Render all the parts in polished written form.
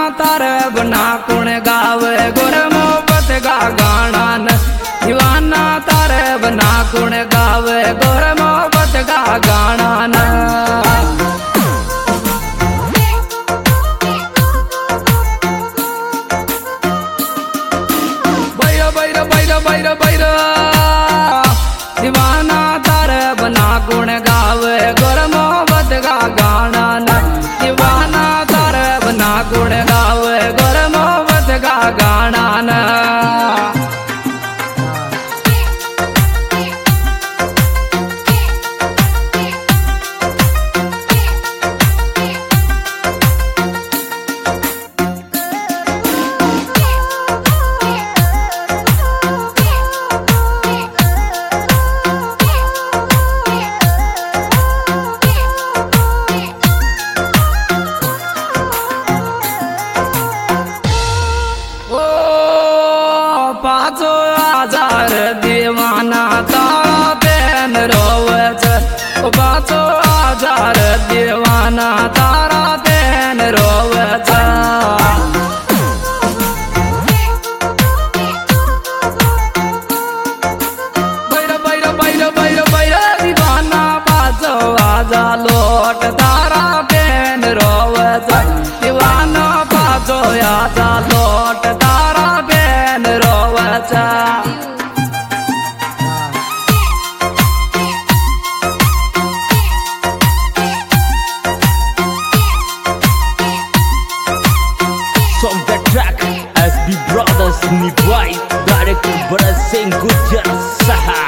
तारे बना कुण गावे गुर मोहब्बत का गाना न दीवाना तारे बना कुण गावे गुर मोहब्बत का गाना न दीवाना तारे बना गुण गावे गुर मोहब्बत का गाना न दीवाना तारे बना गुण गावे गुर मोहब्बत का गाना न पाँचो हजार दीवाना तारा तेन रोवच पाँचो हजार दीवाना तारा तेन रोवच दीवाना पाँचो हजार लोट तारा तेन रोवच दीवाना पाँचो हजार लोट तारा तेन रोवच From the track SB Brothers Nibhai Director Bharat Singh Gujjar Saha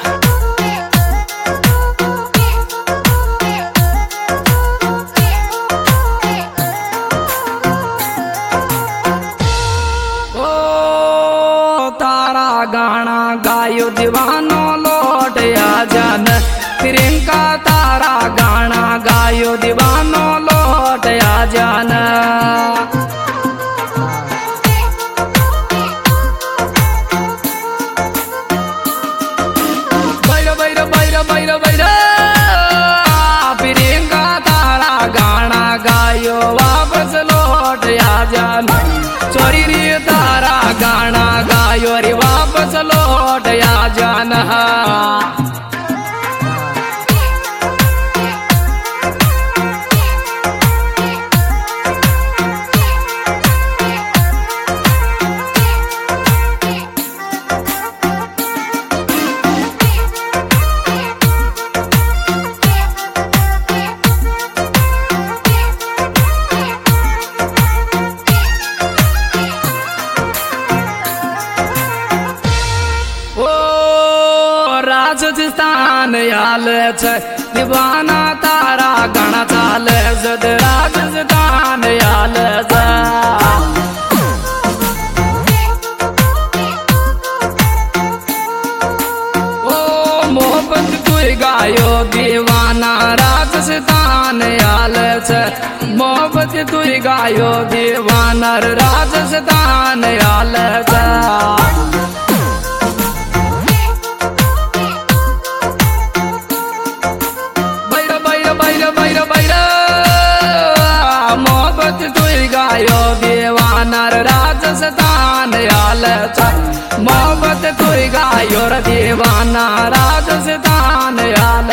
गाना गायो दीवानो लौट आ जान प्रियंका तारा गाना गायो दीवानो लौट आ जान प्रियंका तारा गाना गायो वापस लौट आ जान चोरी रे तारा गाना गायो रे वापस लौट आ जाना राजस्थान आल दीवाना तारा गाना चाल जद राजस्थान आल ओ मोहब्बत तू गायो दीवाना राजस्थान आल मोहब्बत तू गायो दीवाना राजस्थान आल मोहब्बत तू गायो दीवाना राजस्थान आल मोहब्बत तू गायो दीवाना राजस्थान आल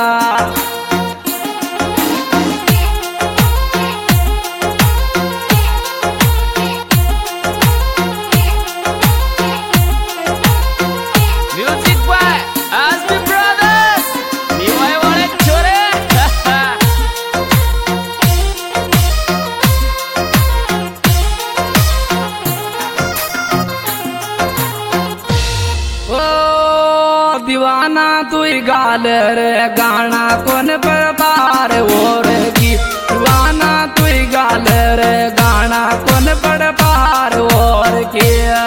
दीवाना तू गाल रे गाना कौन पर पार और की दीवाना तू गाल रे गाना कौन पर पार और किया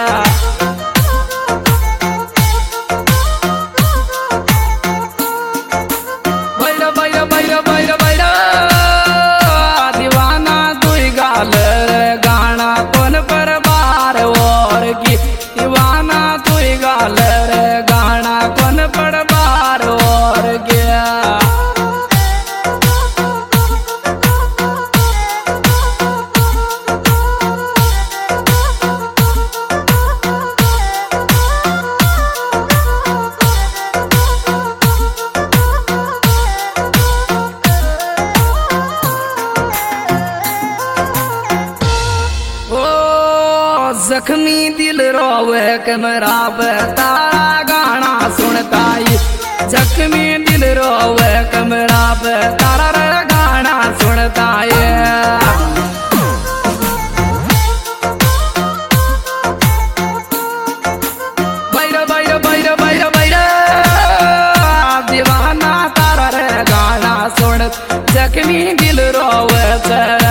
दीवाना तू गाल रे गाना कौन पर पार और की दीवाना तू गाल रे गाना कौन पर पार और गया ओ जख्मी दिल रोवे कमरा पे तारा गाना सुनता ही, जख्मी दिल रोवे कमरा पे तारा गाना सुनता है। बैर बैर बैर बैर बैर दीवाना तारा रे गाना सुन, जख्मी दिल रोवे तेरा।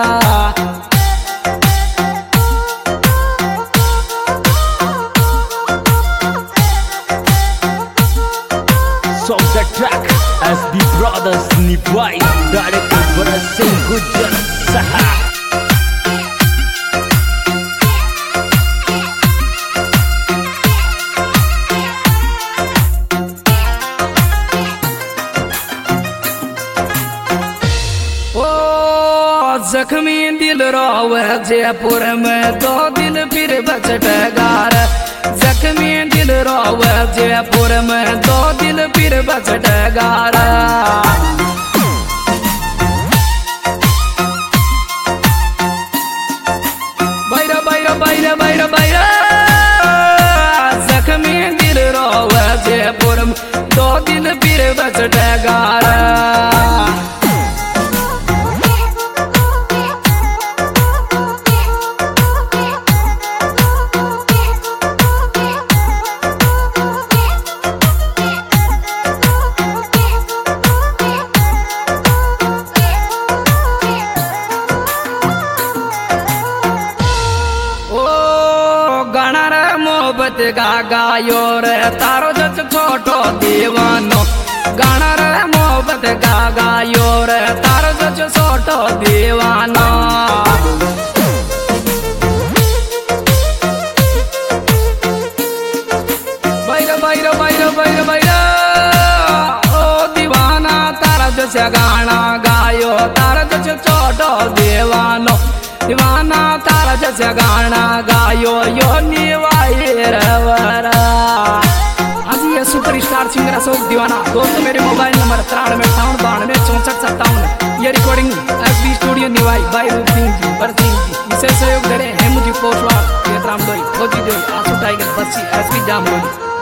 Song the track SB Brothers Nivai, director Bharat Singh Gujjar Saha. जख्मी दिल रोवे जयपुर में दो दिल फिर बचटगार, जख्मी दिल रोवे जयपुर में दो दिल फिर बचटगार। बैर बैर बैर बैर बैर जख्मी दिल रोवे जयपुर में दो दिल फिर बचटगार। मोहब्बत का गायो रे तारो जच छोटो दीवानो, गाना रे मोहब्बत का गायो रे तारो जच छोटो दीवानो। बैर बैर बैर बैर बैर ओ दीवाना तारा जच गाना गायो तारा जच छोटो दीवानो, दीवाना तारा जैसे गाना गायो यो निवाई रवरा। आज ये सुपरस्टार सिंगर अशोक दीवाना दोस्तों, मेरे मोबाइल नंबर 93 ये recording SB studio Niwai by Roop Singh जी, भरत सिंह जी। विशेष सहयोग दे रहे हैं मुझे पोस्टवार, ये रामलोई, खोजी देव, आसू टाइगर, बस्सी, एसबी जामलोई।